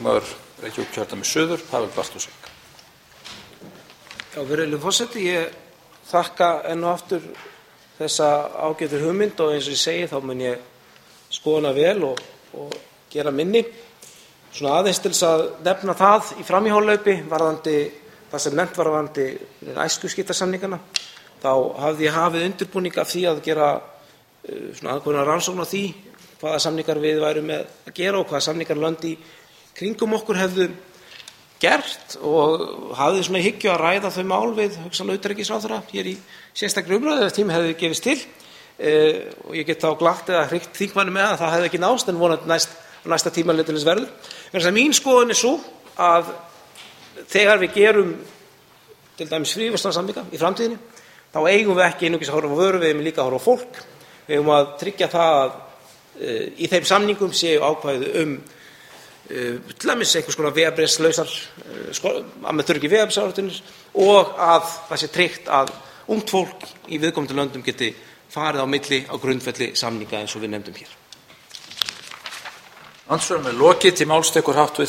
Reykjavíkurkjördæmis suður, Pavel Bartošek. Virðulegur forseti, ég þakka enn og aftur þessa ágætu hugmynd og eins og ég segi þá mun ég skoða hana vel og gera minni. Svona aðeins til þess að nefna það í framhjáhlaupi varðandi það sem nefnt var varðandi æskuskiptasamningana, þá hafði ég hafið undirbúning af því að gera svona ákveðna rannsókn á því hvaða samningar við værum með að gera og hvaða samningar lönd í kringum okkur hefðu gert og hafði svona í hyggju að ræða þau mál við hugsanlega utanríkisráðherra hér í sérstakri umræðu ef tími hefði gefist til. Og ég get þá glatt eða hrygt þingmanni með að það hefði ekki nást en vonandi næsta tímaleitilis verður. Vegna þess að mín skoðun er sú að þegar við gerum til dæmis fríverslunarsamninga í framtíðinni þá eigum við ekki einungis að horfa á vöru, við eigum líka að horfa á fólk. Við eigum að tryggja það að í þeim samningum séu ákvæði til dæmis einhvers konar vegabréfslausar að með þurfi ekki vegabréfsáritanir og að það sé tryggt að ungt fólk í viðkomandi löndum geti farið á milli á grundvelli samninga eins og við nefndum hér. Andsvörum er lokið. Til máls tekur hv.